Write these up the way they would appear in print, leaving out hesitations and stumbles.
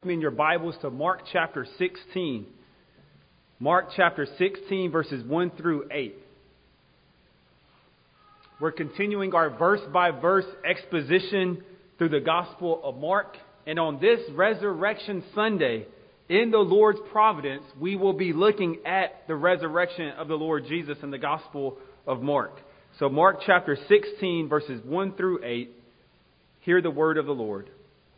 In your Bibles to Mark chapter 16. Mark chapter 16, verses 1 through 8. We're continuing our verse-by-verse exposition through the Gospel of Mark. And on this Resurrection Sunday, in the Lord's providence, we will be looking at the resurrection of the Lord Jesus in the Gospel of Mark. So Mark chapter 16, verses 1 through 8. Hear the word of the Lord.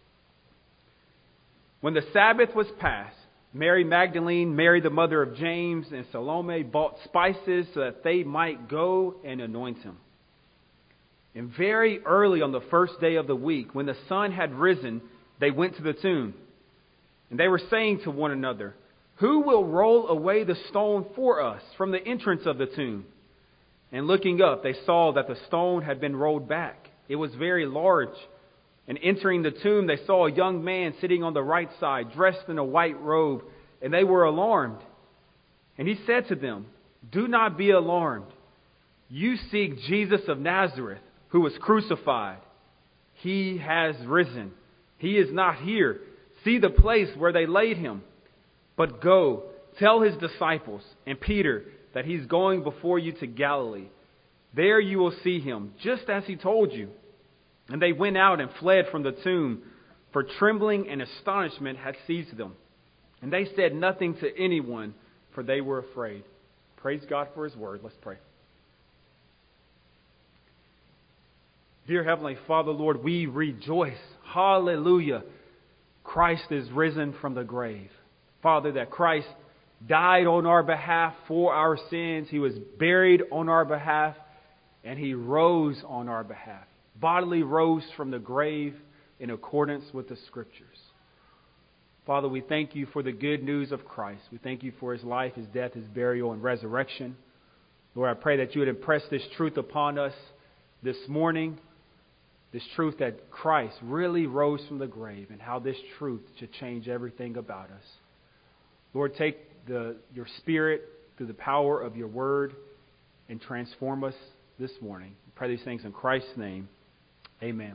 When the Sabbath was past, Mary Magdalene, Mary the mother of James, and Salome bought spices so that they might go and anoint him. And very early on the first day of the week, when the sun had risen, they went to the tomb. And they were saying to one another, "Who will roll away the stone for us from the entrance of the tomb?" And looking up, they saw that the stone had been rolled back. It was very large. And entering the tomb, they saw a young man sitting on the right side, dressed in a white robe, and they were alarmed. And he said to them, "Do not be alarmed. You seek Jesus of Nazareth, who was crucified. He has risen. He is not here. See the place where they laid him. But go, tell his disciples and Peter that he's going before you to Galilee. There you will see him, just as he told you." And they went out and fled from the tomb, for trembling and astonishment had seized them. And they said nothing to anyone, for they were afraid. Praise God for his word. Let's pray. Dear Heavenly Father, Lord, we rejoice. Hallelujah. Christ is risen from the grave. Father, that Christ died on our behalf for our sins. He was buried on our behalf, and he rose on our behalf. Bodily rose from the grave in accordance with the Scriptures. Father, we thank you for the good news of Christ. We thank you for his life, his death, his burial, and resurrection. Lord, I pray that you would impress this truth upon us this morning, this truth that Christ really rose from the grave and how this truth should change everything about us. Lord, take your Spirit through the power of your word and transform us this morning. I pray these things in Christ's name. Amen.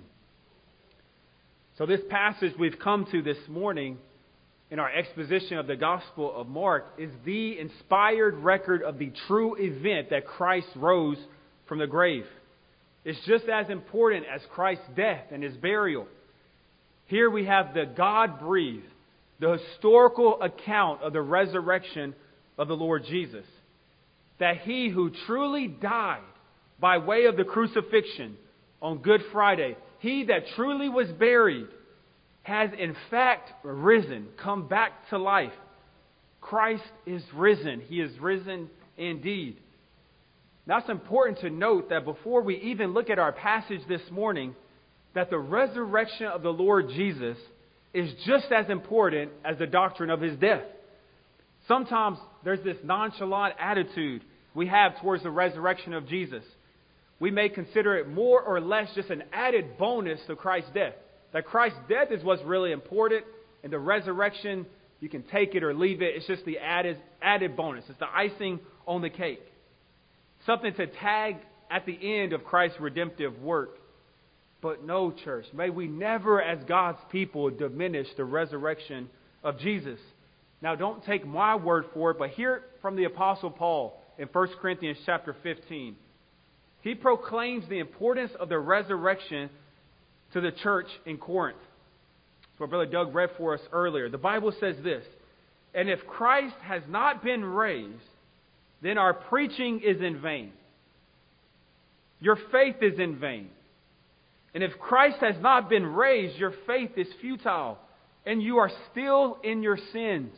So this passage we've come to this morning in our exposition of the Gospel of Mark is the inspired record of the true event that Christ rose from the grave. It's just as important as Christ's death and his burial. Here we have the God-breathed, the historical account of the resurrection of the Lord Jesus. That he who truly died by way of the crucifixion on Good Friday, he that truly was buried has in fact risen, come back to life. Christ is risen. He is risen indeed. Now it's important to note that before we even look at our passage this morning, that the resurrection of the Lord Jesus is just as important as the doctrine of his death. Sometimes there's this nonchalant attitude we have towards the resurrection of Jesus. We may consider it more or less just an added bonus to Christ's death. That Christ's death is what's really important, and the resurrection, you can take it or leave it. It's just the added bonus. It's the icing on the cake. Something to tag at the end of Christ's redemptive work. But no, church, may we never as God's people diminish the resurrection of Jesus. Now don't take my word for it, but hear it from the Apostle Paul in 1 Corinthians chapter 15. He proclaims the importance of the resurrection to the church in Corinth. That's what Brother Doug read for us earlier. The Bible says this, "And if Christ has not been raised, then our preaching is in vain. Your faith is in vain. And if Christ has not been raised, your faith is futile, and you are still in your sins.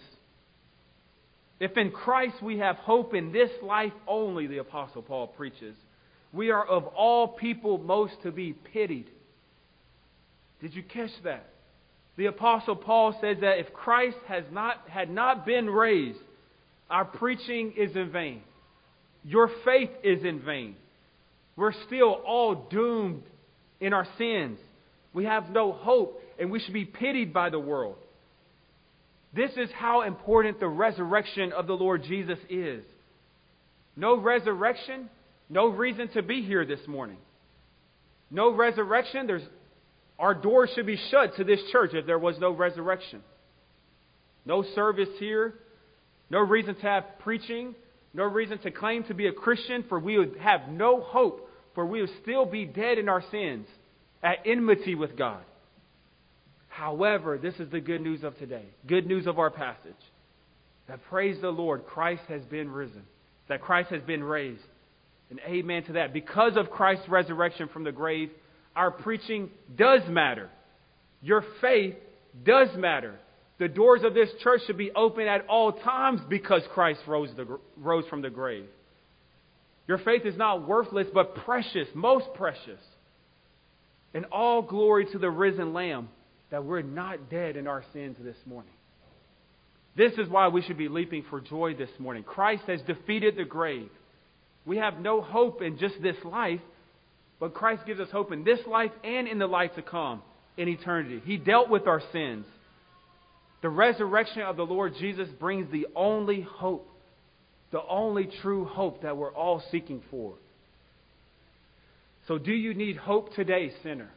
If in Christ we have hope in this life only," the Apostle Paul preaches, "we are of all people most to be pitied." Did you catch that? The Apostle Paul says that if Christ had not been raised, our preaching is in vain. Your faith is in vain. We're still all doomed in our sins. We have no hope, and we should be pitied by the world. This is how important the resurrection of the Lord Jesus is. No resurrection, no reason to be here this morning. No resurrection, our doors should be shut to this church if there was no resurrection. no service here, no reason to have preaching, no reason to claim to be a Christian, for we would have no hope, for we would still be dead in our sins, at enmity with God. However, this is the good news of today, good news of our passage, that praise the Lord, Christ has been risen, that Christ has been raised. And amen to that. Because of Christ's resurrection from the grave, our preaching does matter. Your faith does matter. The doors of this church should be open at all times because Christ rose from the grave. Your faith is not worthless, but precious, most precious. And all glory to the risen Lamb that we're not dead in our sins this morning. This is why we should be leaping for joy this morning. Christ has defeated the grave. We have no hope in just this life, but Christ gives us hope in this life and in the life to come, in eternity. He dealt with our sins. The resurrection of the Lord Jesus brings the only hope, the only true hope that we're all seeking for. So do you need hope today, sinner?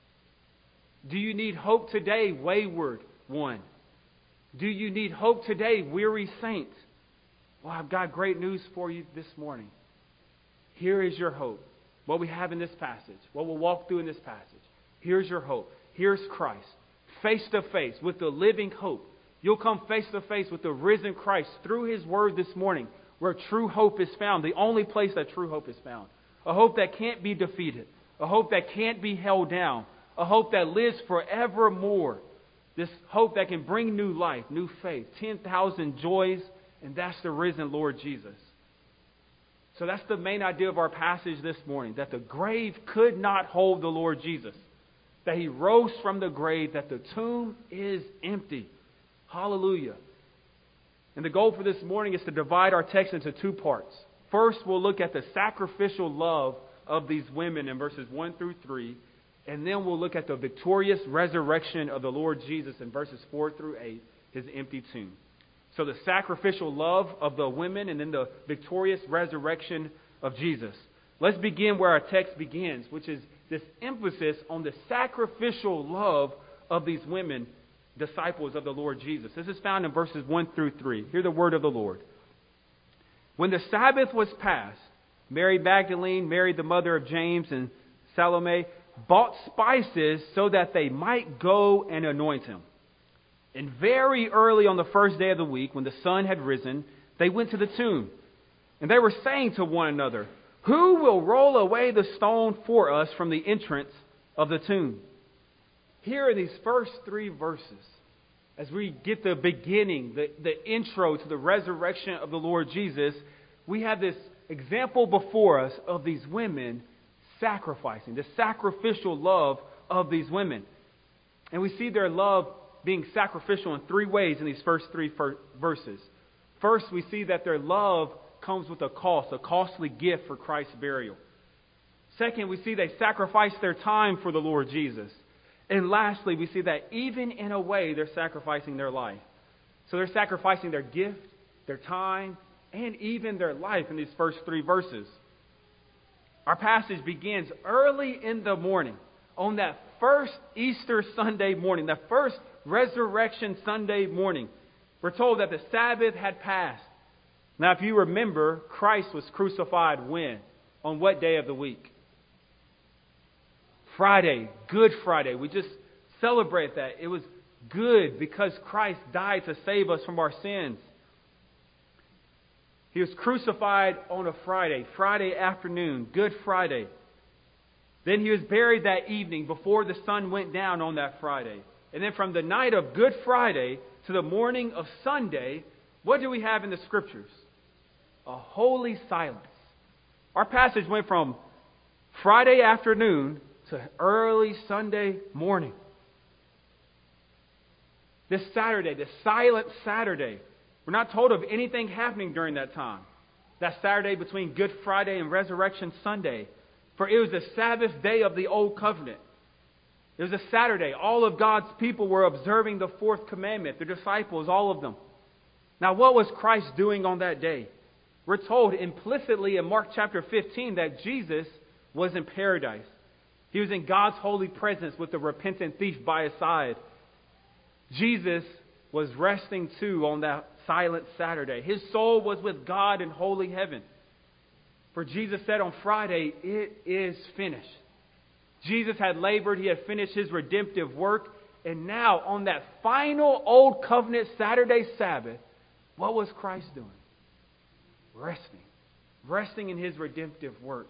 Do you need hope today, wayward one? Do you need hope today, weary saint? Well, I've got great news for you this morning. Here is your hope. What we have in this passage, what we'll walk through in this passage. Here's your hope. Here's Christ, face to face with the living hope. You'll come face to face with the risen Christ through His Word this morning, where true hope is found, the only place that true hope is found. A hope that can't be defeated, a hope that can't be held down, a hope that lives forevermore. This hope that can bring new life, new faith, 10,000 joys, and that's the risen Lord Jesus. So that's the main idea of our passage this morning, that the grave could not hold the Lord Jesus, that He rose from the grave, that the tomb is empty. Hallelujah. And the goal for this morning is to divide our text into two parts. First, we'll look at the sacrificial love of these women in verses 1 through 3, and then we'll look at the victorious resurrection of the Lord Jesus in verses 4 through 8, His empty tomb. So the sacrificial love of the women and then the victorious resurrection of Jesus. Let's begin where our text begins, which is this emphasis on the sacrificial love of these women, disciples of the Lord Jesus. This is found in verses 1 through 3. Hear the word of the Lord. When the Sabbath was past, Mary Magdalene, Mary the mother of James, and Salome bought spices so that they might go and anoint Him. And very early on the first day of the week, when the sun had risen, they went to the tomb. And they were saying to one another, "Who will roll away the stone for us from the entrance of the tomb?" Here are these first three verses. As we get the beginning, the intro to the resurrection of the Lord Jesus, we have this example before us of these women sacrificing, the sacrificial love of these women. And we see their love being sacrificial in three ways in these first three verses. First, we see that their love comes with a cost, a costly gift for Christ's burial. Second, we see they sacrifice their time for the Lord Jesus. And lastly, we see that even in a way, they're sacrificing their life. So they're sacrificing their gift, their time, and even their life in these first three verses. Our passage begins early in the morning, on that first Easter Sunday morning, that first Resurrection Sunday morning. We're told that the Sabbath had passed. Now, if you remember, Christ was crucified when? On what day of the week? Friday, Good Friday. We just celebrate that. It was good because Christ died to save us from our sins. He was crucified on a Friday afternoon, Good Friday. Then He was buried that evening before the sun went down on that Friday. And then from the night of Good Friday to the morning of Sunday, what do we have in the Scriptures? A holy silence. Our passage went from Friday afternoon to early Sunday morning. This Saturday, this silent Saturday, we're not told of anything happening during that time. That Saturday between Good Friday and Resurrection Sunday. For it was the Sabbath day of the Old Covenant. It was a Saturday. All of God's people were observing the fourth commandment. The disciples, all of them. Now, what was Christ doing on that day? We're told implicitly in Mark chapter 15 that Jesus was in paradise. He was in God's holy presence with the repentant thief by His side. Jesus was resting too on that silent Saturday. His soul was with God in holy heaven. For Jesus said on Friday, it is finished. Jesus had labored. He had finished his redemptive work. And now on that final Old Covenant Saturday Sabbath, what was Christ doing? Resting. Resting in his redemptive work.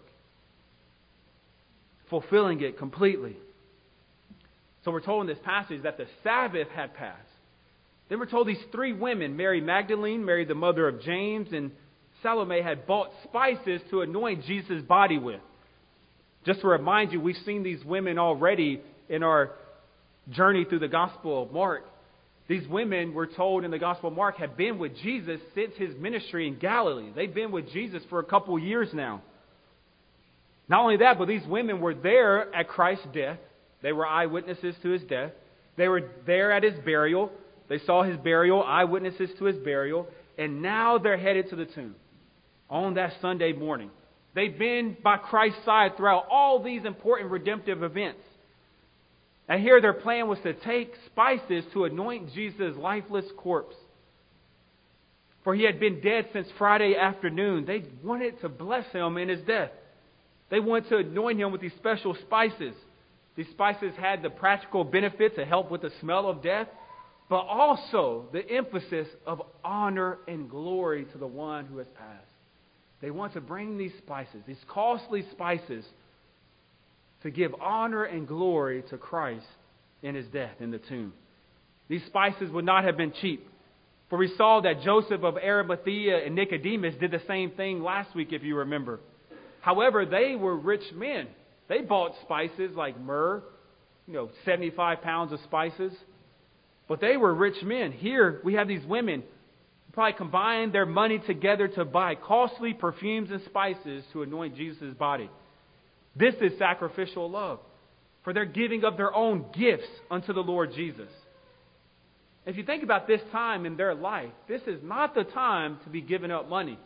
Fulfilling it completely. So we're told in this passage that the Sabbath had passed. Then we're told these three women, Mary Magdalene, Mary the mother of James, and Salome, had bought spices to anoint Jesus' body with. Just to remind you, we've seen these women already in our journey through the Gospel of Mark. These women, we're told in the Gospel of Mark, have been with Jesus since his ministry in Galilee. They've been with Jesus for a couple years now. Not only that, but these women were there at Christ's death. They were eyewitnesses to his death. They were there at his burial. They saw his burial, eyewitnesses to his burial. And now they're headed to the tomb on that Sunday morning. They've been by Christ's side throughout all these important redemptive events. And here their plan was to take spices to anoint Jesus' lifeless corpse. For he had been dead since Friday afternoon. They wanted to bless him in his death. They wanted to anoint him with these special spices. These spices had the practical benefit to help with the smell of death, but also the emphasis of honor and glory to the one who has passed. They want to bring these spices, these costly spices, to give honor and glory to Christ in his death in the tomb. These spices would not have been cheap. For we saw that Joseph of Arimathea and Nicodemus did the same thing last week, if you remember. However, they were rich men. They bought spices like myrrh, 75 pounds of spices. But they were rich men. Here we have these women who probably combined their money together to buy costly perfumes and spices to anoint Jesus' body. This is sacrificial love. For they're giving of their own gifts unto the Lord Jesus. If you think about this time in their life, this is not the time to be giving up money.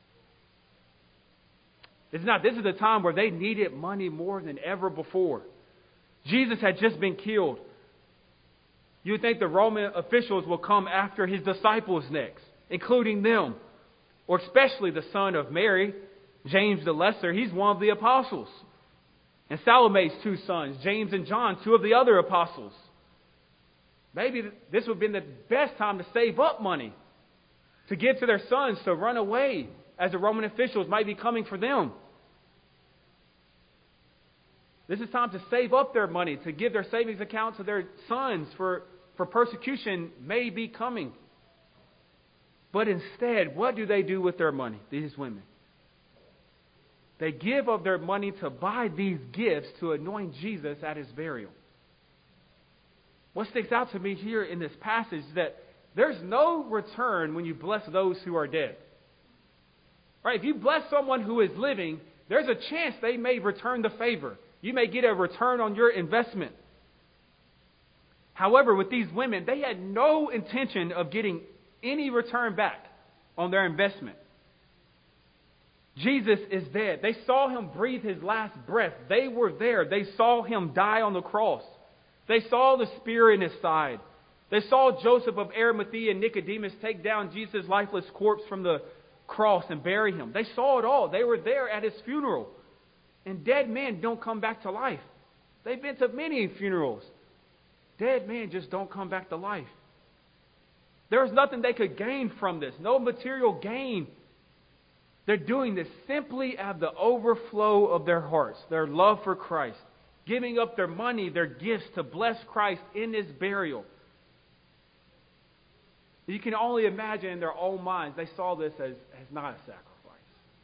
It's not. This is the time where they needed money more than ever before. Jesus had just been killed. You would think the Roman officials will come after his disciples next, including them, or especially the son of Mary, James the Lesser. He's one of the apostles. And Salome's two sons, James and John, two of the other apostles. Maybe this would have been the best time to save up money, to give to their sons to run away, as the Roman officials might be coming for them. This is time to save up their money, to give their savings account to their sons for persecution may be coming. But instead, what do they do with their money, these women? They give of their money to buy these gifts to anoint Jesus at his burial. What sticks out to me here in this passage is that there's no return when you bless those who are dead. Right? If you bless someone who is living, there's a chance they may return the favor. You may get a return on your investment. However, with these women, they had no intention of getting any return back on their investment. Jesus is dead. They saw him breathe his last breath. They were there. They saw him die on the cross. They saw the spear in his side. They saw Joseph of Arimathea and Nicodemus take down Jesus' lifeless corpse from the cross and bury him. They saw it all. They were there at his funeral. And dead men don't come back to life. They've been to many funerals. Dead men just don't come back to life. There was nothing they could gain from this. No material gain. They're doing this simply out of the overflow of their hearts, their love for Christ, giving up their money, their gifts to bless Christ in his burial. You can only imagine in their own minds, they saw this as not a sacrifice.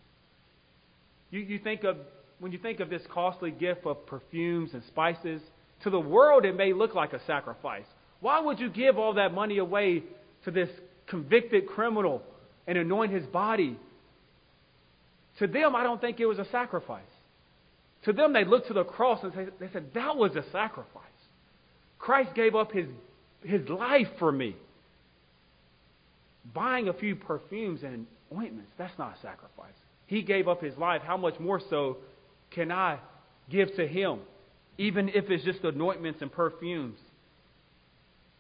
When you think of this costly gift of perfumes and spices, to the world it may look like a sacrifice. Why would you give all that money away to this convicted criminal and anoint his body? To them, I don't think it was a sacrifice. To them, they looked to the cross and they said, that was a sacrifice. Christ gave up his life for me. Buying a few perfumes and ointments, that's not a sacrifice. He gave up his life. How much more so can I give to him, even if it's just anointments and perfumes?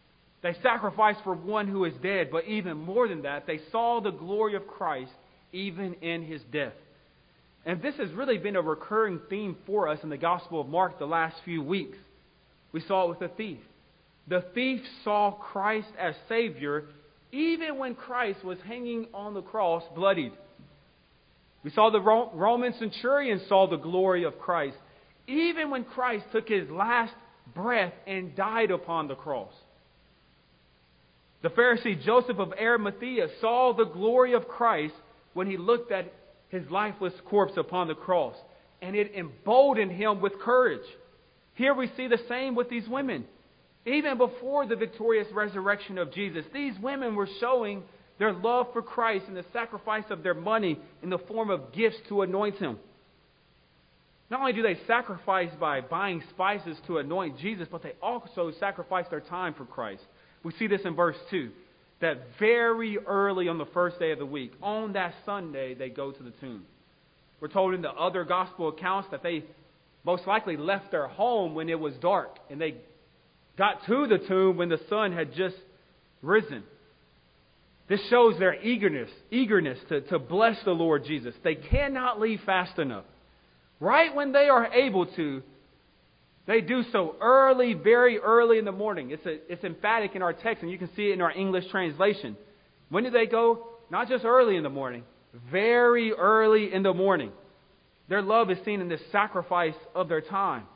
They sacrificed for one who is dead, but even more than that, they saw the glory of Christ even in his death. And this has really been a recurring theme for us in the Gospel of Mark the last few weeks. We saw it with the thief. The thief saw Christ as Savior even when Christ was hanging on the cross bloodied. We saw the Roman centurion saw the glory of Christ even when Christ took his last breath and died upon the cross. The Pharisee Joseph of Arimathea saw the glory of Christ when he looked at his lifeless corpse upon the cross, and it emboldened him with courage. Here we see the same with these women. Even before the victorious resurrection of Jesus, these women were showing their love for Christ in the sacrifice of their money in the form of gifts to anoint him. Not only do they sacrifice by buying spices to anoint Jesus, but they also sacrifice their time for Christ. We see this in verse 2, that very early on the first day of the week, on that Sunday, they go to the tomb. We're told in the other gospel accounts that they most likely left their home when it was dark, and they got to the tomb when the sun had just risen. This shows their eagerness to bless the Lord Jesus. They cannot leave fast enough. Right when they are able to, they do so early, very early in the morning. It's emphatic in our text, and you can see it in our English translation. When do they go? Not just early in the morning, very early in the morning. Their love is seen in this sacrifice of their time.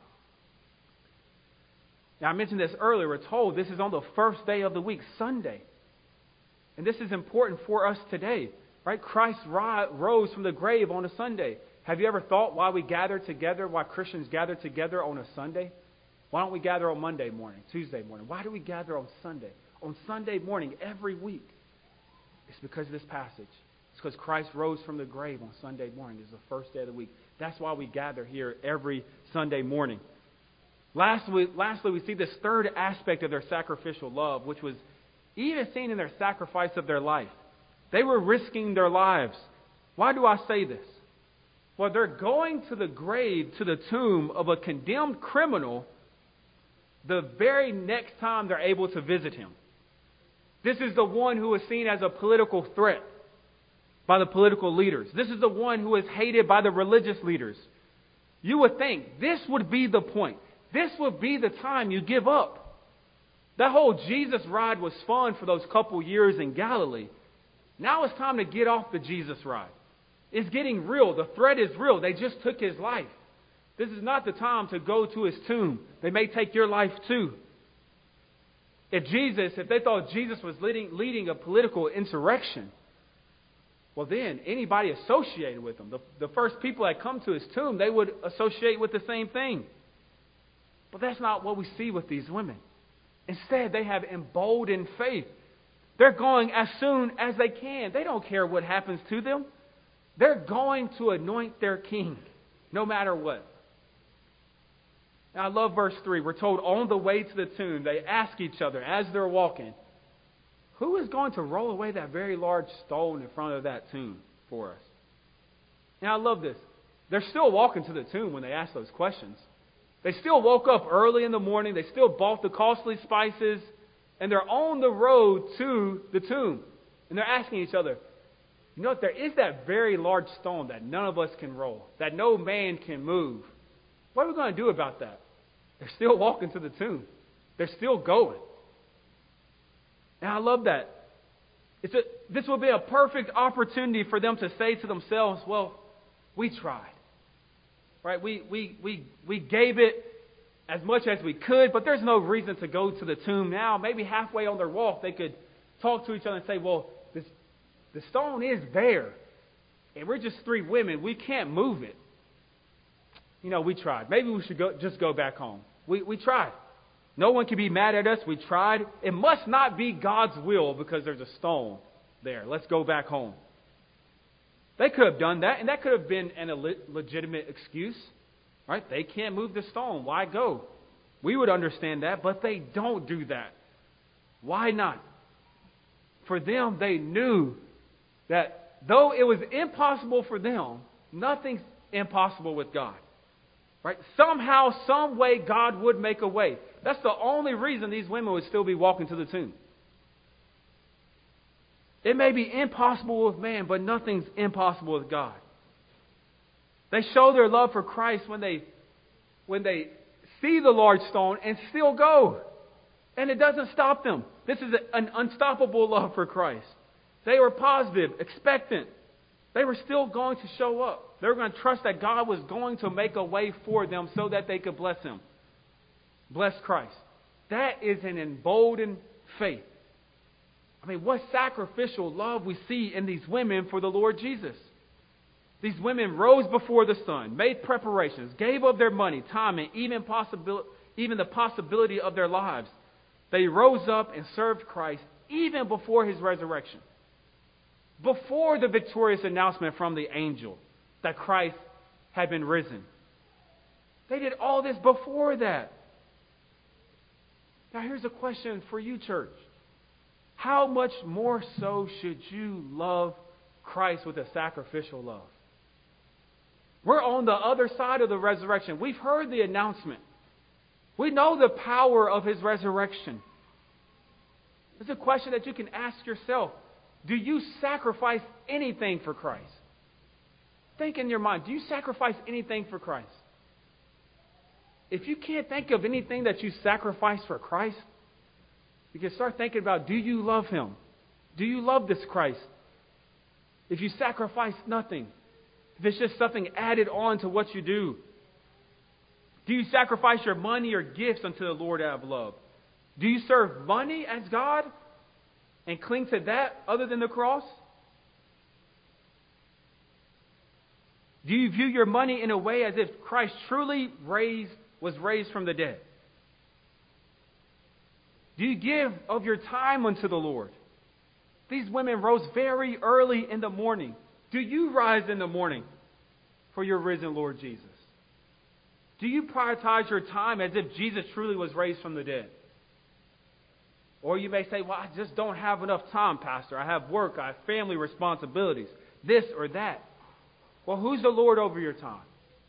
Now, I mentioned this earlier. We're told this is on the first day of the week, Sunday. And this is important for us today, right? Christ rose from the grave on a Sunday. Have you ever thought why we gather together, why Christians gather together on a Sunday? Why don't we gather on Monday morning, Tuesday morning? Why do we gather on Sunday? On Sunday morning every week. It's because of this passage. It's because Christ rose from the grave on Sunday morning. It's the first day of the week. That's why we gather here every Sunday morning. Lastly, we see this third aspect of their sacrificial love, which was even seen in their sacrifice of their life. They were risking their lives. Why do I say this? Well, they're going to the grave, to the tomb of a condemned criminal the very next time they're able to visit him. This is the one who is seen as a political threat by the political leaders. This is the one who is hated by the religious leaders. You would think this would be the point. This would be the time you give up. That whole Jesus ride was fun for those couple years in Galilee. Now it's time to get off the Jesus ride. It's getting real. The threat is real. They just took his life. This is not the time to go to his tomb. They may take your life too. If they thought Jesus was leading a political insurrection, well then, anybody associated with him, the first people that come to his tomb, they would associate with the same thing. But that's not what we see with these women. Instead, they have emboldened faith. They're going as soon as they can. They don't care what happens to them. They're going to anoint their king, no matter what. Now, I love verse 3. We're told on the way to the tomb, they ask each other as they're walking, who is going to roll away that very large stone in front of that tomb for us? Now, I love this. They're still walking to the tomb when they ask those questions. They still woke up early in the morning. They still bought the costly spices. And they're on the road to the tomb. And they're asking each other, you know what, there is that very large stone that none of us can roll, that no man can move. What are we going to do about that? They're still walking to the tomb. They're still going. And I love that. This will be a perfect opportunity for them to say to themselves, well, we tried. Right? We gave it as much as we could, but there's no reason to go to the tomb now. Maybe halfway on their walk, they could talk to each other and say, well, the stone is there, and we're just three women. We can't move it. You know, we tried. Maybe we should just go back home. We tried. No one can be mad at us. We tried. It must not be God's will because there's a stone there. Let's go back home. They could have done that, and that could have been a legitimate excuse. Right? They can't move the stone. Why go? We would understand that, but they don't do that. Why not? For them, they knew that though it was impossible for them, nothing's impossible with God. Right? Somehow, some way, God would make a way. That's the only reason these women would still be walking to the tomb. It may be impossible with man, but nothing's impossible with God. They show their love for Christ when they see the large stone and still go. And it doesn't stop them. This is an unstoppable love for Christ. They were positive, expectant. They were still going to show up. They were going to trust that God was going to make a way for them so that they could bless Him. Bless Christ. That is an emboldened faith. I mean, what sacrificial love we see in these women for the Lord Jesus. These women rose before the sun, made preparations, gave up their money, time, and even the possibility of their lives. They rose up and served Christ even before His resurrection. Before the victorious announcement from the angel that Christ had been risen. They did all this before that. Now here's a question for you, church. How much more so should you love Christ with a sacrificial love? We're on the other side of the resurrection. We've heard the announcement. We know the power of His resurrection. It's a question that you can ask yourself. Do you sacrifice anything for Christ? Think in your mind. Do you sacrifice anything for Christ? If you can't think of anything that you sacrifice for Christ, you can start thinking about, do you love Him? Do you love this Christ? If you sacrifice nothing, if it's just something added on to what you do, do you sacrifice your money or gifts unto the Lord out of love? Do you serve money as God and cling to that other than the cross? Do you view your money in a way as if Christ truly was raised from the dead? Do you give of your time unto the Lord? These women rose very early in the morning. Do you rise in the morning for your risen Lord Jesus? Do you prioritize your time as if Jesus truly was raised from the dead? Or you may say, well, I just don't have enough time, Pastor. I have work, I have family responsibilities, this or that. Well, who's the Lord over your time?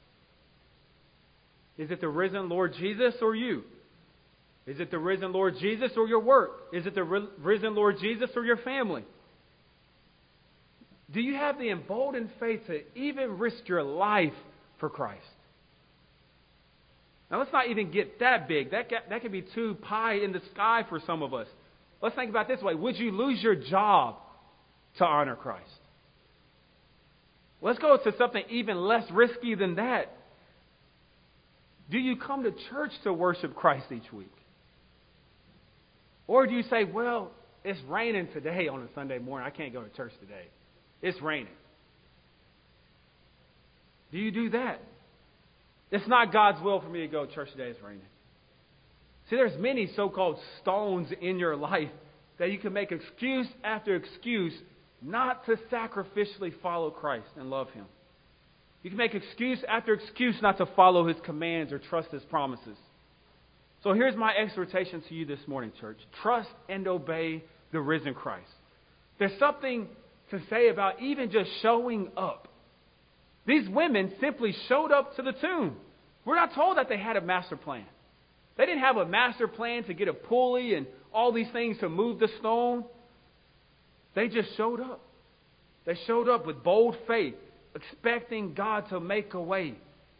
Is it the risen Lord Jesus or you? Is it the risen Lord Jesus or your work? Is it the risen Lord Jesus or your family? Do you have the emboldened faith to even risk your life for Christ? Now, let's not even get that big. That could be too pie in the sky for some of us. Let's think about it this way. Would you lose your job to honor Christ? Let's go to something even less risky than that. Do you come to church to worship Christ each week? Or do you say, well, it's raining today on a Sunday morning. I can't go to church today. It's raining. Do you do that? It's not God's will for me to go to church today. It's raining. See, there's many so-called stones in your life that you can make excuse after excuse not to sacrificially follow Christ and love Him. You can make excuse after excuse not to follow His commands or trust His promises. So here's my exhortation to you this morning, church. Trust and obey the risen Christ. There's something to say about even just showing up. These women simply showed up to the tomb. We're not told that they had a master plan. They didn't have a master plan to get a pulley and all these things to move the stone. They just showed up. They showed up with bold faith, expecting God to make a way.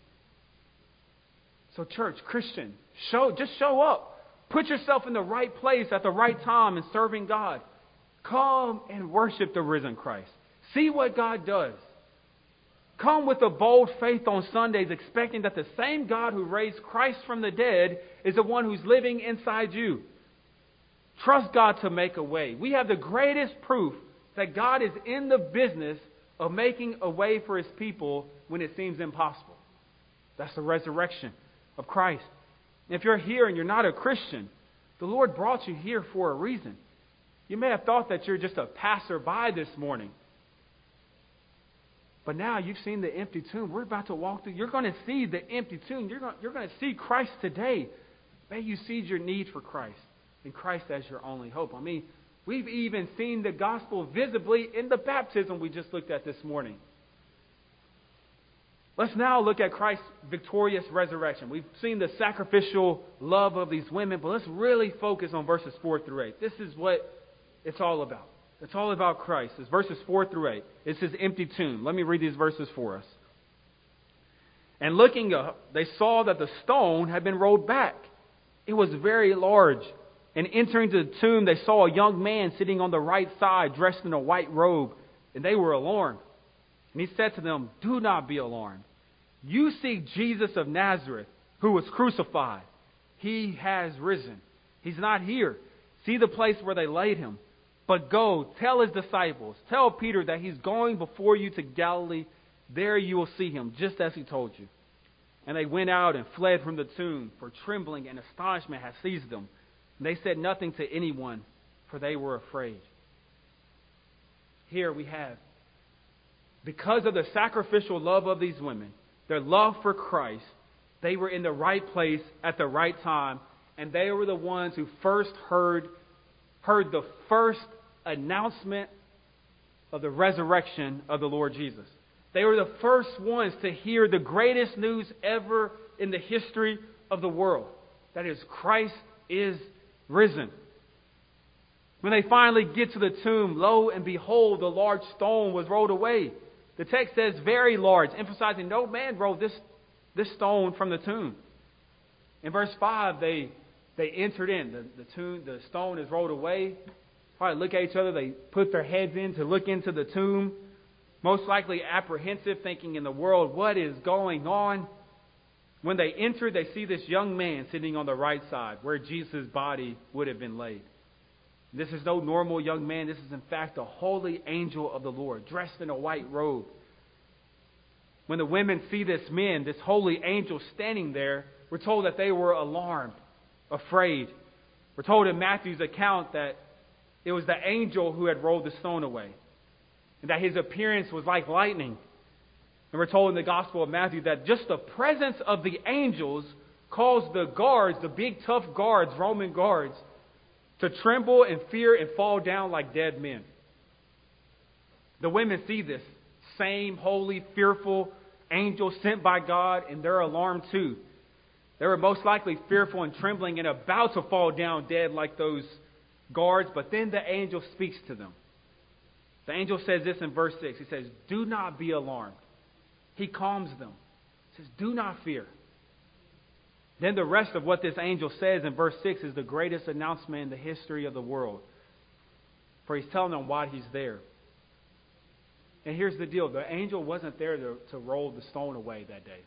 So church, Christian, just show up. Put yourself in the right place at the right time in serving God. Come and worship the risen Christ. See what God does. Come with a bold faith on Sundays, expecting that the same God who raised Christ from the dead is the one who's living inside you. Trust God to make a way. We have the greatest proof that God is in the business of making a way for His people when it seems impossible. That's the resurrection of Christ. If you're here and you're not a Christian, the Lord brought you here for a reason. You may have thought that you're just a passerby this morning. But now you've seen the empty tomb. We're about to walk through. You're going to see the empty tomb. You're going to see Christ today. May you see your need for Christ and Christ as your only hope. I mean, we've even seen the gospel visibly in the baptism we just looked at this morning. Let's now look at Christ's victorious resurrection. We've seen the sacrificial love of these women, but let's really focus on verses 4 through 8. This is what it's all about. It's all about Christ. It's verses 4 through 8. It's his empty tomb. Let me read these verses for us. And looking up, they saw that the stone had been rolled back. It was very large. And entering the tomb, they saw a young man sitting on the right side, dressed in a white robe, and they were alarmed. And he said to them, "Do not be alarmed. You seek Jesus of Nazareth, who was crucified. He has risen. He's not here. See the place where they laid him. But go, tell his disciples, tell Peter that he's going before you to Galilee. There you will see him, just as he told you." And they went out and fled from the tomb, for trembling and astonishment had seized them. And they said nothing to anyone, for they were afraid. Here we have, because of the sacrificial love of these women, their love for Christ, they were in the right place at the right time, and they were the ones who first heard the first announcement of the resurrection of the Lord Jesus. They were the first ones to hear the greatest news ever in the history of the world. That is, Christ is risen. When they finally get to the tomb, lo and behold, the large stone was rolled away. The text says very large, emphasizing no man rolled this stone from the tomb. In verse 5, they entered in. The stone is rolled away. Probably look at each other. They put their heads in to look into the tomb. Most likely apprehensive, thinking in the world, what is going on? When they enter, they see this young man sitting on the right side, where Jesus' body would have been laid. This is no normal young man. This is, in fact, a holy angel of the Lord, dressed in a white robe. When the women see this holy angel standing there, we're told that they were alarmed, afraid. We're told in Matthew's account that it was the angel who had rolled the stone away, and that his appearance was like lightning. And we're told in the Gospel of Matthew that just the presence of the angels caused the guards, the big tough guards, Roman guards, to tremble and fear and fall down like dead men. The women see this same holy, fearful angel sent by God, and they're alarmed too. They were most likely fearful and trembling and about to fall down dead like those guards, but then the angel speaks to them. The angel says this in verse 6. He says, "Do not be alarmed." He calms them. He says, "Do not fear." Then the rest of what this angel says in verse 6 is the greatest announcement in the history of the world. For he's telling them why he's there. And here's the deal. The angel wasn't there to roll the stone away that day.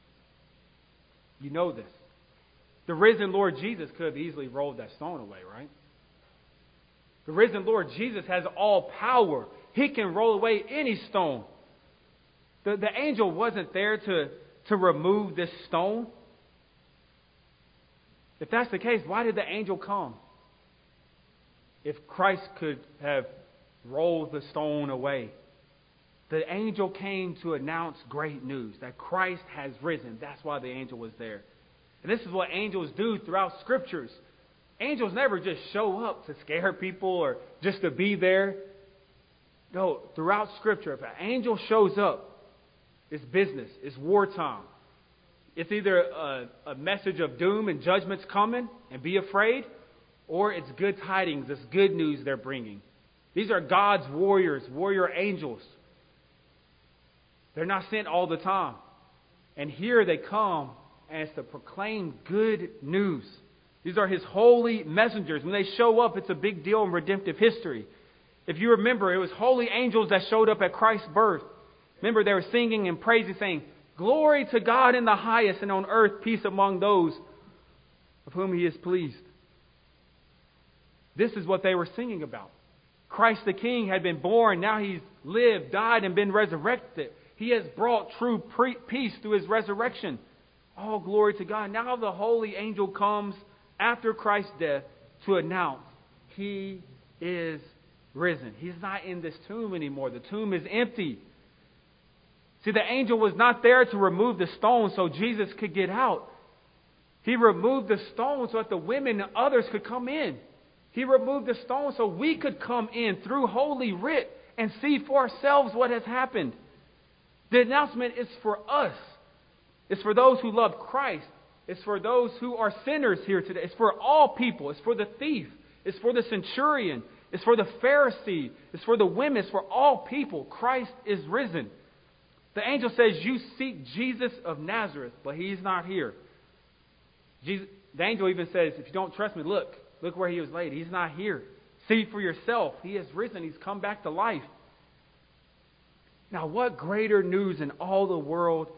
You know this. The risen Lord Jesus could have easily rolled that stone away, right? The risen Lord Jesus has all power. He can roll away any stone. The angel wasn't there to remove this stone. If that's the case, why did the angel come? If Christ could have rolled the stone away. The angel came to announce great news, that Christ has risen. That's why the angel was there. And this is what angels do throughout Scriptures. Angels never just show up to scare people or just to be there. No, throughout Scripture, if an angel shows up, it's business. It's wartime. It's either a message of doom and judgment's coming and be afraid, or it's good tidings, it's good news they're bringing. These are God's warriors, warrior angels. They're not sent all the time. And here they come, and it's to proclaim good news. These are His holy messengers. When they show up, it's a big deal in redemptive history. If you remember, it was holy angels that showed up at Christ's birth. Remember, they were singing and praising, saying, "Glory to God in the highest, and on earth peace among those of whom He is pleased." This is what they were singing about. Christ the King had been born. Now He's lived, died, and been resurrected. He has brought true peace through His resurrection. All glory to God. Now the holy angel comes after Christ's death to announce He is risen. He's not in this tomb anymore. The tomb is empty. See, the angel was not there to remove the stone so Jesus could get out. He removed the stone so that the women and others could come in. He removed the stone so we could come in through Holy Writ and see for ourselves what has happened. The announcement is for us. It's for those who love Christ. It's for those who are sinners here today. It's for all people. It's for the thief. It's for the centurion. It's for the Pharisee. It's for the women. It's for all people. Christ is risen. The angel says, you seek Jesus of Nazareth, but he's not here. The angel even says, if you don't trust me, look where he was laid. He's not here. See for yourself. He has risen. He's come back to life. Now, what greater news in all the world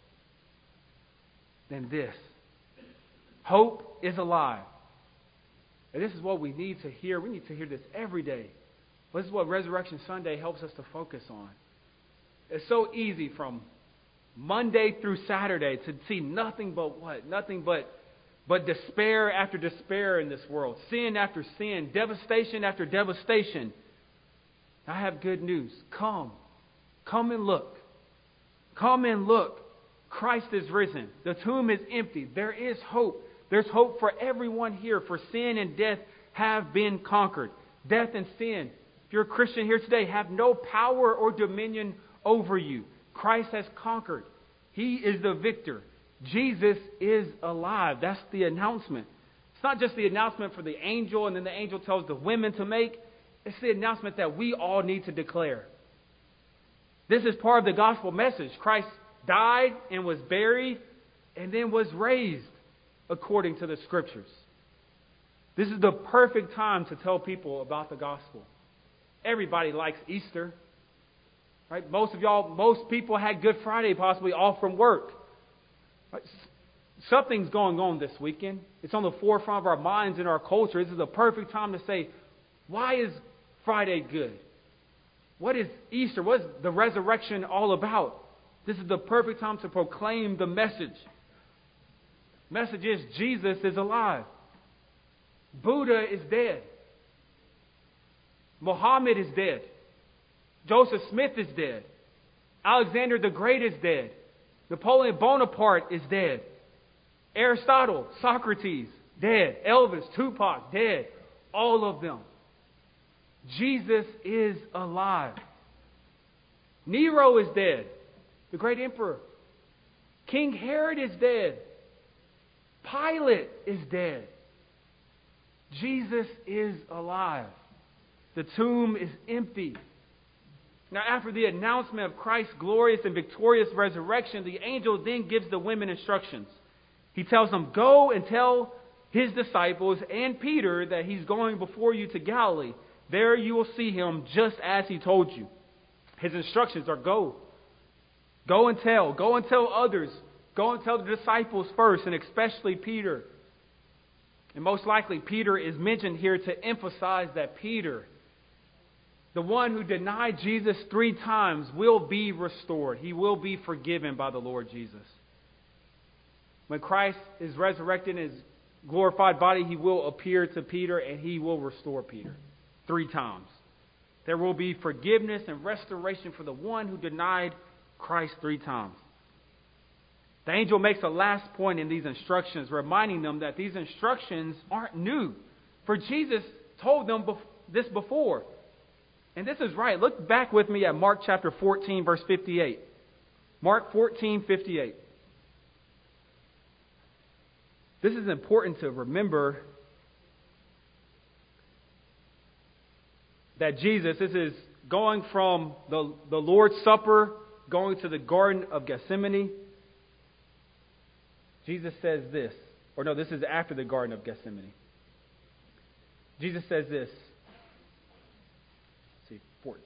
than this? Hope is alive. And this is what we need to hear. We need to hear this every day. This is what Resurrection Sunday helps us to focus on. It's so easy from Monday through Saturday to see nothing but what? Nothing but despair after despair in this world. Sin after sin. Devastation after devastation. I have good news. Come and look. Come and look. Christ is risen. The tomb is empty. There is hope. There's hope for everyone here, for sin and death have been conquered. Death and sin, if you're a Christian here today, have no power or dominion over you. Christ has conquered. He is the victor. Jesus is alive. That's the announcement. It's not just the announcement for the angel and then the angel tells the women to make. It's the announcement that we all need to declare. This is part of the gospel message. Christ died and was buried and then was raised according to the scriptures. This is the perfect time to tell people about the gospel. Everybody likes Easter. Right? Most people had Good Friday possibly off from work. Right? Something's going on this weekend. It's on the forefront of our minds and our culture. This is the perfect time to say, why is Friday good? What is Easter? What is the resurrection all about? This is the perfect time to proclaim the message. Message is Jesus is alive. Buddha is dead. Muhammad is dead. Joseph Smith is dead. Alexander the Great is dead. Napoleon Bonaparte is dead. Aristotle, Socrates, dead. Elvis, Tupac, dead. All of them. Jesus is alive. Nero is dead. The great emperor. King Herod is dead. Pilate is dead. Jesus is alive. The tomb is empty. Now, after the announcement of Christ's glorious and victorious resurrection, the angel then gives the women instructions. He tells them, go and tell his disciples and Peter that he's going before you to Galilee. There you will see him just as he told you. His instructions are go. Go and tell. Go and tell others. Go and tell the disciples first, and especially Peter. And most likely Peter is mentioned here to emphasize that Peter, the one who denied Jesus 3 times, will be restored. He will be forgiven by the Lord Jesus. When Christ is resurrected in his glorified body, he will appear to Peter and he will restore Peter 3 times. There will be forgiveness and restoration for the one who denied Christ 3 times. The angel makes a last point in these instructions, reminding them that these instructions aren't new. For Jesus told them this before. And this is right. Look back with me at Mark chapter 14, verse 58. Mark 14, 58. This is important to remember that Jesus, this is going from the Lord's Supper, going to the Garden of Gethsemane. Jesus says this. Or no, this is after the Garden of Gethsemane. Jesus says this. 14.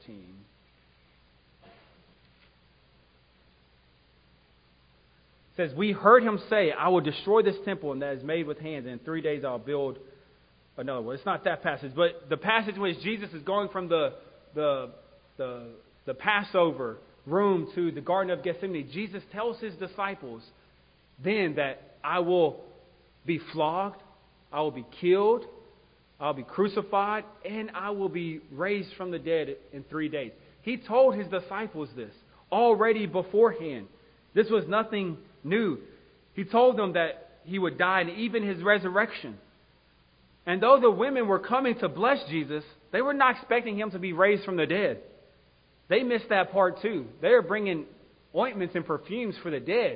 It says, we heard him say, I will destroy this temple and that is made with hands, and in 3 days I'll build another one. It's not that passage, but the passage in which Jesus is going from the Passover room to the Garden of Gethsemane. Jesus tells his disciples then that I will be flogged, I will be killed, I'll be crucified, and I will be raised from the dead in 3 days. He told his disciples this already beforehand. This was nothing new. He told them that he would die and even his resurrection. And though the women were coming to bless Jesus, they were not expecting him to be raised from the dead. They missed that part too. They were bringing ointments and perfumes for the dead.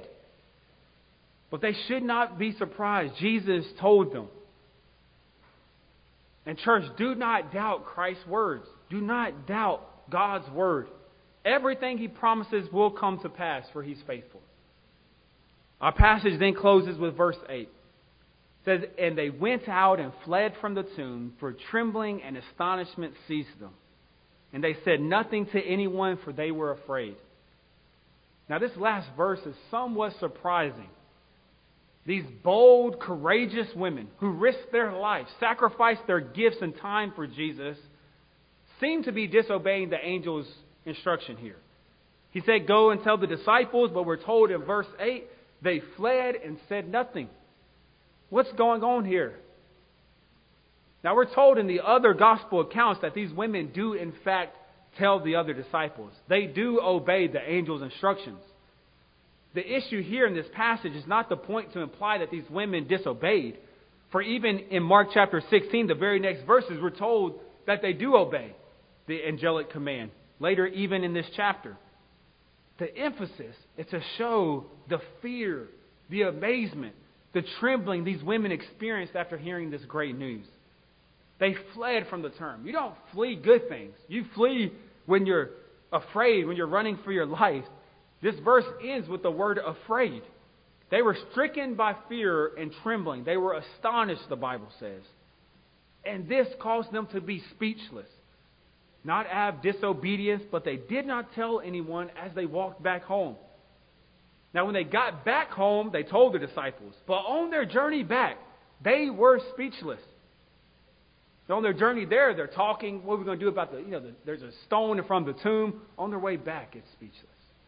But they should not be surprised. Jesus told them And church, do not doubt Christ's words. Do not doubt God's word. Everything He promises will come to pass, for He's faithful. Our passage then closes with verse 8. It says, "And they went out and fled from the tomb, for trembling and astonishment seized them. And they said nothing to anyone, for they were afraid." Now this last verse is somewhat surprising. These bold, courageous women who risked their life, sacrificed their gifts and time for Jesus, seem to be disobeying the angel's instruction here. He said, "Go and tell the disciples," but we're told in verse 8, they fled and said nothing. What's going on here? Now we're told in the other gospel accounts that these women do in fact tell the other disciples. They do obey the angel's instructions. The issue here in this passage is not the point to imply that these women disobeyed. For even in Mark chapter 16, the very next verses, we're told that they do obey the angelic command. Later, even in this chapter. The emphasis is to show the fear, the amazement, the trembling these women experienced after hearing this great news. They fled from the tomb. You don't flee good things. You flee when you're afraid, when you're running for your life. This verse ends with the word afraid. They were stricken by fear and trembling. They were astonished, the Bible says. And this caused them to be speechless. Not out of disobedience, but they did not tell anyone as they walked back home. Now when they got back home, they told the disciples. But on their journey back, they were speechless. So on their journey there, they're talking, what are we going to do about there's a stone in front of the tomb. On their way back, it's speechless.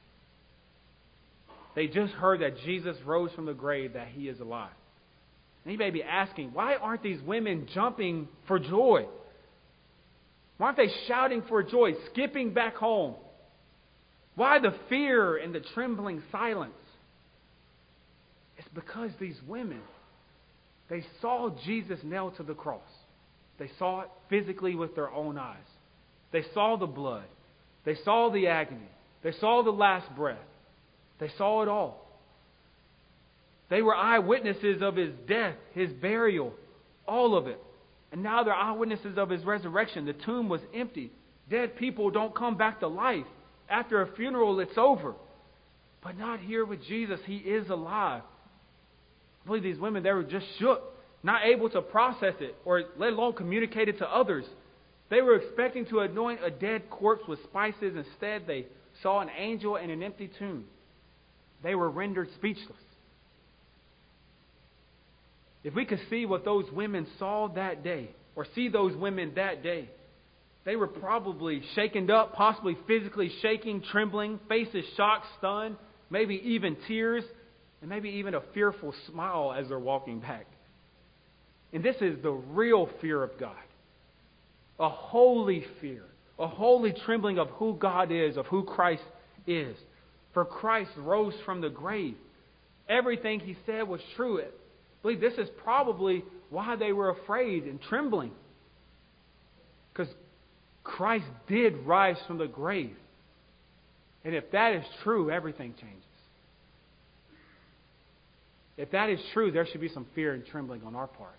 They just heard that Jesus rose from the grave, that He is alive. And you may be asking, why aren't these women jumping for joy? Why aren't they shouting for joy, skipping back home? Why the fear and the trembling silence? It's because these women, they saw Jesus nailed to the cross. They saw it physically with their own eyes. They saw the blood. They saw the agony. They saw the last breath. They saw it all. They were eyewitnesses of His death, His burial, all of it. And now they're eyewitnesses of His resurrection. The tomb was empty. Dead people don't come back to life. After a funeral, it's over. But not here with Jesus. He is alive. I believe these women, they were just shook, not able to process it or let alone communicate it to others. They were expecting to anoint a dead corpse with spices. Instead, they saw an angel and an empty tomb. They were rendered speechless. If we could see what those women saw that day, or see those women that day, they were probably shaken up, possibly physically shaking, trembling, faces shocked, stunned, maybe even tears, and maybe even a fearful smile as they're walking back. And this is the real fear of God. A holy fear, a holy trembling of who God is, of who Christ is. For Christ rose from the grave. Everything He said was true. I believe this is probably why they were afraid and trembling. Because Christ did rise from the grave. And if that is true, everything changes. If that is true, there should be some fear and trembling on our parts.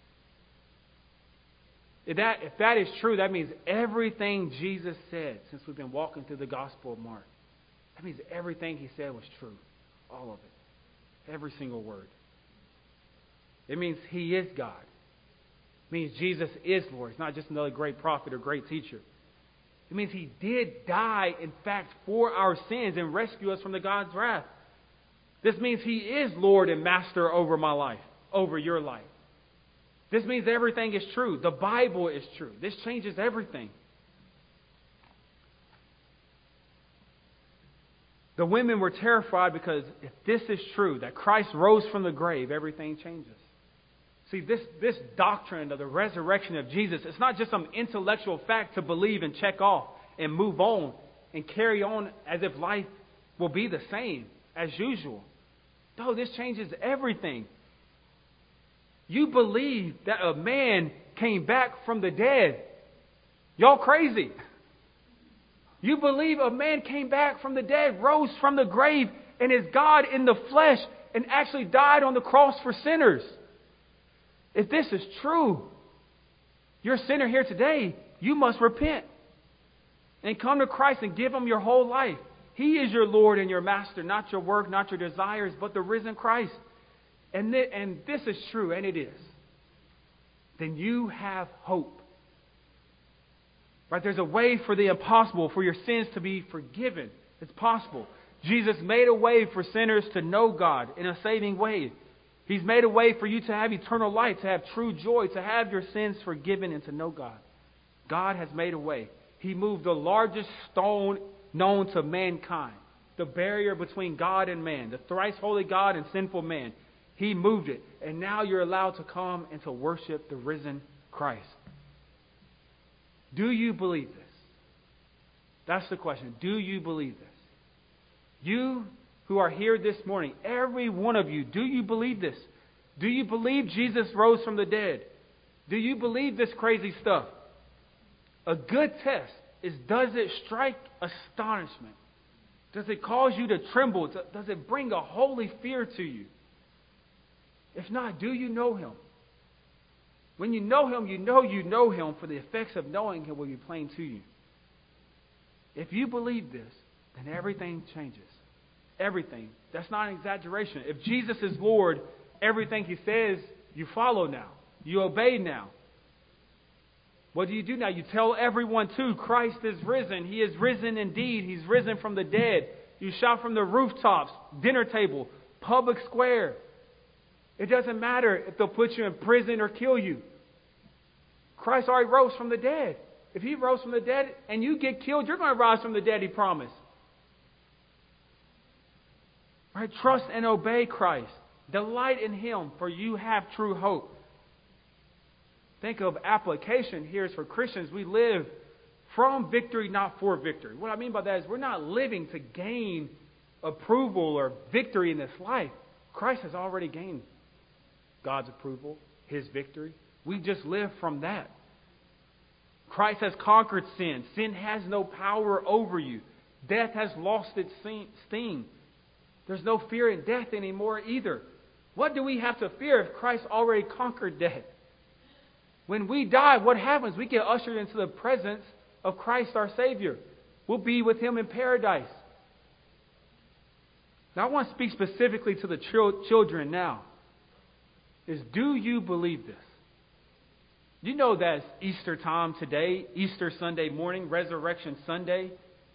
If that is true, that means everything Jesus said, since we've been walking through the Gospel of Mark, that means everything He said was true. All of it. Every single word. It means He is God. It means Jesus is Lord. He's not just another great prophet or great teacher. It means He did die, in fact, for our sins and rescue us from the God's wrath. This means He is Lord and Master over my life, over your life. This means everything is true. The Bible is true. This changes everything. The women were terrified because if this is true, that Christ rose from the grave, everything changes. See, this doctrine of the resurrection of Jesus, it's not just some intellectual fact to believe and check off and move on and carry on as if life will be the same as usual. No, this changes everything. You believe that a man came back from the dead. Y'all crazy. You believe a man came back from the dead, rose from the grave, and is God in the flesh, and actually died on the cross for sinners. If this is true, You're a sinner here today. You must repent and come to Christ and give Him your whole life. He is your Lord and your Master, not your work, not your desires, but the risen Christ. And this is true, and it is. Then you have hope. Right? There's a way for the impossible, for your sins to be forgiven. It's possible. Jesus made a way for sinners to know God in a saving way. He's made a way for you to have eternal life, to have true joy, to have your sins forgiven, and to know God. God has made a way. He moved the largest stone known to mankind, the barrier between God and man, the thrice holy God and sinful man. He moved it, and now you're allowed to come and to worship the risen Christ. Do you believe this? That's the question. Do you believe this? You who are here this morning, every one of you, do you believe this? Do you believe Jesus rose from the dead? Do you believe this crazy stuff? A good test is, does it strike astonishment? Does it cause you to tremble? Does it bring a holy fear to you? If not, do you know Him? When you know Him, you know Him, for the effects of knowing Him will be plain to you. If you believe this, then everything changes. Everything. That's not an exaggeration. If Jesus is Lord, everything He says, you follow now. You obey now. What do now? You tell everyone too, Christ is risen. He is risen indeed. He's risen from the dead. You shout from the rooftops, dinner table, public square. It doesn't matter if they'll put you in prison or kill you. Christ already rose from the dead. If He rose from the dead and you get killed, you're going to rise from the dead, He promised. Right? Trust and obey Christ. Delight in Him, for you have true hope. Think of application here is for Christians. We live from victory, not for victory. What I mean by that is we're not living to gain approval or victory in this life. Christ has already gained God's approval, His victory. We just live from that. Christ has conquered sin. Sin has no power over you. Death has lost its sting. There's no fear in death anymore either. What do we have to fear if Christ already conquered death? When we die, what happens? We get ushered into the presence of Christ our Savior. We'll be with Him in paradise. Now I want to speak specifically to the children now. Do you believe this? You know that it's Easter time today, Easter Sunday morning, Resurrection Sunday.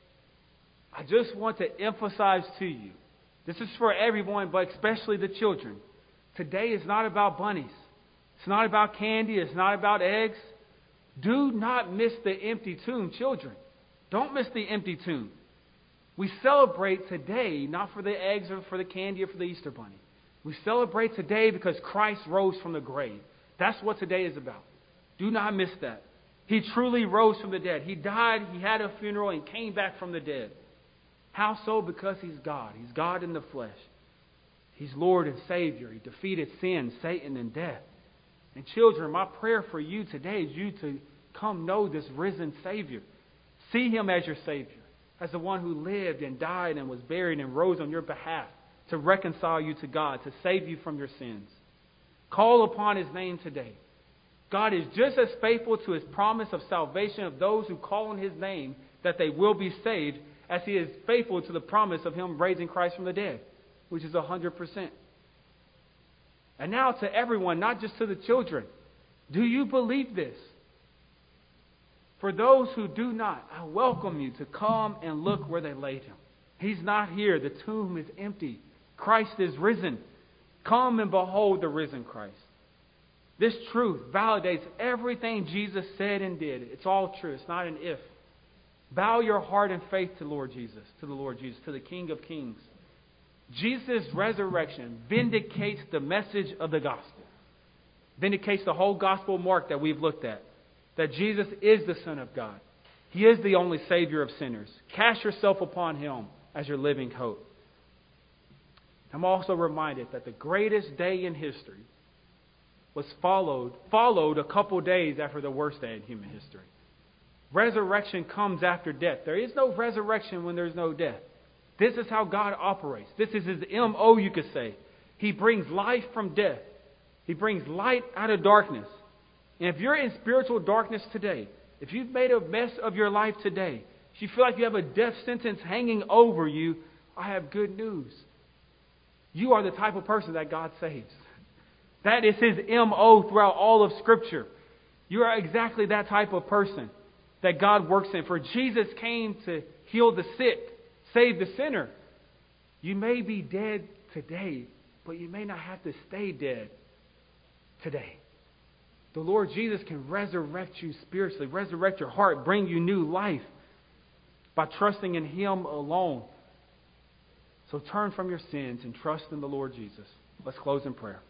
I just want to emphasize to you, this is for everyone, but especially the children. Today is not about bunnies. It's not about candy. It's not about eggs. Do not miss the empty tomb, children. Don't miss the empty tomb. We celebrate today, not for the eggs or for the candy or for the Easter bunny. We celebrate today because Christ rose from the grave. That's what today is about. Do not miss that. He truly rose from the dead. He died, He had a funeral, and came back from the dead. How so? Because He's God. He's God in the flesh. He's Lord and Savior. He defeated sin, Satan, and death. And children, my prayer for you today is you to come know this risen Savior. See Him as your Savior, as the one who lived and died and was buried and rose on your behalf to reconcile you to God, to save you from your sins. Call upon His name today. God is just as faithful to His promise of salvation of those who call on His name that they will be saved, as He is faithful to the promise of Him raising Christ from the dead, which is 100%. And now to everyone, not just to the children, do you believe this? For those who do not, I welcome you to come and look where they laid Him. He's not here. The tomb is empty. Christ is risen. Come and behold the risen Christ. This truth validates everything Jesus said and did. It's all true. It's not an if. Bow your heart in faith to the Lord Jesus, to the King of Kings. Jesus' resurrection vindicates the message of the gospel. Vindicates the whole gospel mark that we've looked at. That Jesus is the Son of God. He is the only Savior of sinners. Cast yourself upon Him as your living hope. I'm also reminded that the greatest day in history was followed a couple days after the worst day in human history. Resurrection comes after death. There is no resurrection when there's no death. This is how God operates. This is His MO, you could say. He brings life from death. He brings light out of darkness. And if you're in spiritual darkness today, if you've made a mess of your life today, if you feel like you have a death sentence hanging over you, I have good news. You are the type of person that God saves. That is His M.O. throughout all of Scripture. You are exactly that type of person that God works in. For Jesus came to heal the sick, save the sinner. You may be dead today, but you may not have to stay dead today. The Lord Jesus can resurrect you spiritually, resurrect your heart, bring you new life by trusting in Him alone. So turn from your sins and trust in the Lord Jesus. Let's close in prayer.